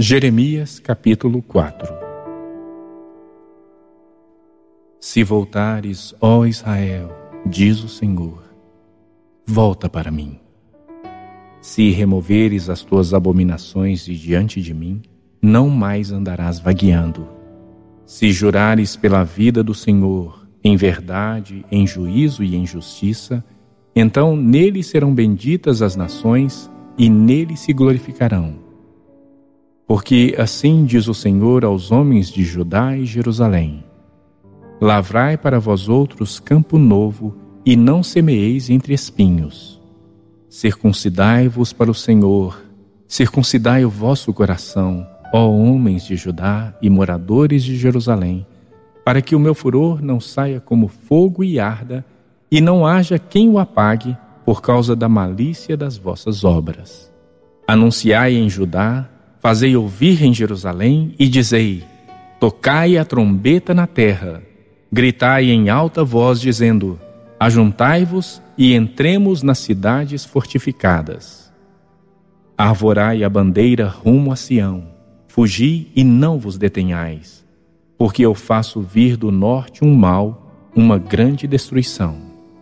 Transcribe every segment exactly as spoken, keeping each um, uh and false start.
Jeremias capítulo quatro. Se voltares, ó Israel, diz o Senhor, volta para mim. Se removeres as tuas abominações de diante de mim, não mais andarás vagueando. Se jurares pela vida do Senhor, em verdade, em juízo e em justiça, então nele serão benditas as nações e nele se glorificarão. Porque assim diz o Senhor aos homens de Judá e Jerusalém: lavrai para vós outros campo novo, e não semeeis entre espinhos. Circuncidai-vos para o Senhor, circuncidai o vosso coração, ó homens de Judá e moradores de Jerusalém, para que o meu furor não saia como fogo e arda, e não haja quem o apague por causa da malícia das vossas obras. Anunciai em Judá, fazei ouvir em Jerusalém e dizei: tocai a trombeta na terra, gritai em alta voz dizendo: ajuntai-vos e entremos nas cidades fortificadas. Arvorai a bandeira rumo a Sião, fugi e não vos detenhais, porque eu faço vir do norte um mal, uma grande destruição.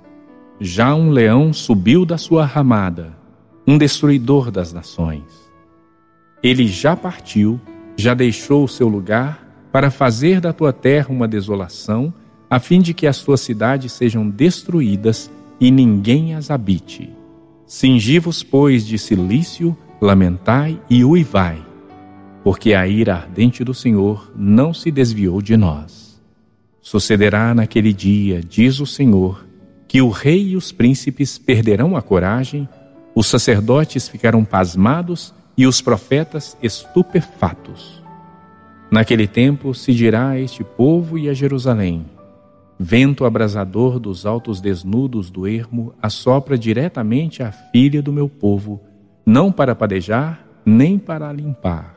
Já um leão subiu da sua ramada, um destruidor das nações. Ele já partiu, já deixou o seu lugar para fazer da tua terra uma desolação, a fim de que as tuas cidades sejam destruídas e ninguém as habite. Cingi-vos, pois, de cilício, lamentai e uivai, porque a ira ardente do Senhor não se desviou de nós. Sucederá naquele dia, diz o Senhor, que o rei e os príncipes perderão a coragem, os sacerdotes ficarão pasmados e os profetas estupefatos. Naquele tempo se dirá a este povo e a Jerusalém: vento abrasador dos altos desnudos do ermo assopra diretamente à filha do meu povo, não para padejar, nem para limpar.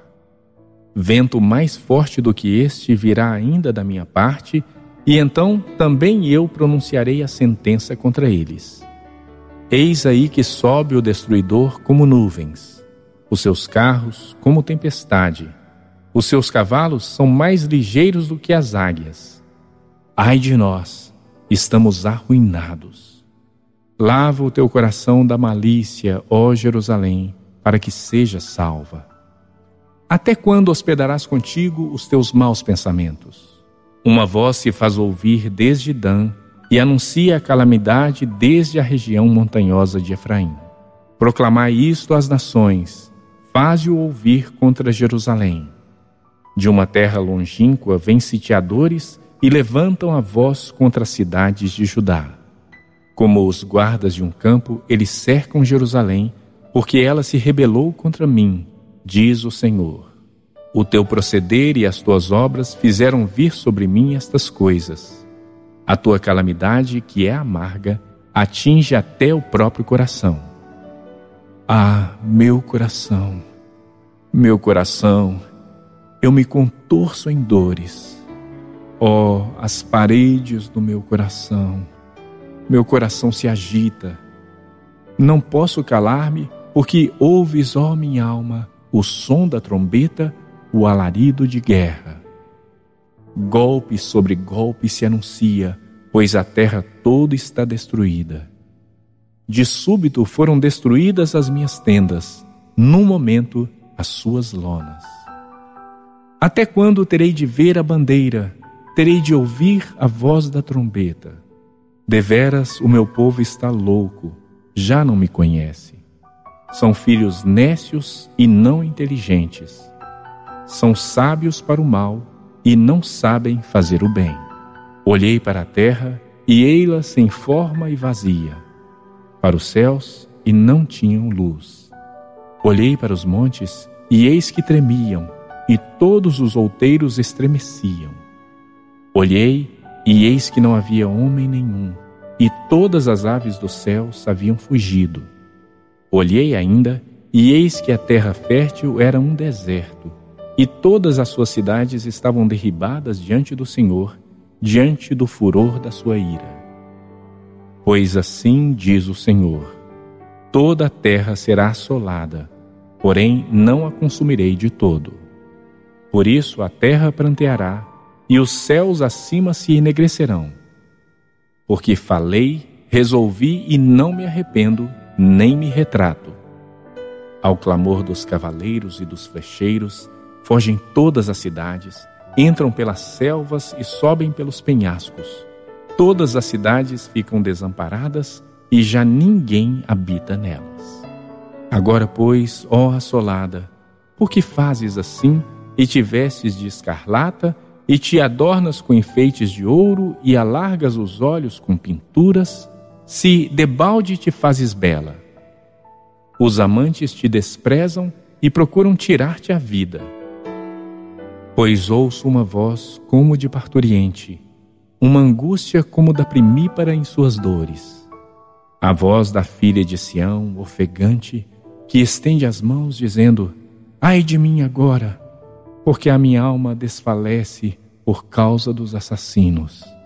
Vento mais forte do que este virá ainda da minha parte, e então também eu pronunciarei a sentença contra eles. Eis aí que sobe o destruidor como nuvens, os seus carros como tempestade, os seus cavalos são mais ligeiros do que as águias. Ai de nós, estamos arruinados. Lava o teu coração da malícia, ó Jerusalém, para que seja salva. Até quando hospedarás contigo os teus maus pensamentos? Uma voz se faz ouvir desde Dan e anuncia a calamidade desde a região montanhosa de Efraim. Proclamai isto às nações, faze-o ouvir contra Jerusalém. De uma terra longínqua vêm sitiadores e levantam a voz contra as cidades de Judá. Como os guardas de um campo, eles cercam Jerusalém, porque ela se rebelou contra mim, diz o Senhor. O teu proceder e as tuas obras fizeram vir sobre mim estas coisas. A tua calamidade, que é amarga, atinge até o próprio coração. Ah, meu coração, meu coração, eu me contorço em dores. Oh, as paredes do meu coração, meu coração se agita. Não posso calar-me, porque ouves, ó minha alma, o som da trombeta, o alarido de guerra. Golpe sobre golpe se anuncia, pois a terra toda está destruída. De súbito foram destruídas as minhas tendas, num momento as suas lonas. Até quando terei de ver a bandeira? Terei de ouvir a voz da trombeta. Deveras o meu povo está louco, já não me conhece. São filhos nécios e não inteligentes. São sábios para o mal e não sabem fazer o bem. Olhei para a terra e ei-la sem forma e vazia. Para os céus e não tinham luz. Olhei para os montes e eis que tremiam, e todos os outeiros estremeciam. Olhei e eis que não havia homem nenhum, e todas as aves dos céus haviam fugido. Olhei ainda e eis que a terra fértil era um deserto, e todas as suas cidades estavam derribadas diante do Senhor, diante do furor da sua ira. Pois assim diz o Senhor: toda a terra será assolada, porém não a consumirei de todo. Por isso a terra pranteará, e os céus acima se enegrecerão. Porque falei, resolvi e não me arrependo, nem me retrato. Ao clamor dos cavaleiros e dos flecheiros, fogem todas as cidades, entram pelas selvas e sobem pelos penhascos. Todas as cidades ficam desamparadas e já ninguém habita nelas. Agora, pois, ó assolada, por que fazes assim e te vestes de escarlata e te adornas com enfeites de ouro e alargas os olhos com pinturas, se debalde te fazes bela? Os amantes te desprezam e procuram tirar-te a vida. Pois ouço uma voz como de parturiente, uma angústia como da primípara em suas dores. A voz da filha de Sião, ofegante, que estende as mãos dizendo: ai de mim agora, porque a minha alma desfalece por causa dos assassinos.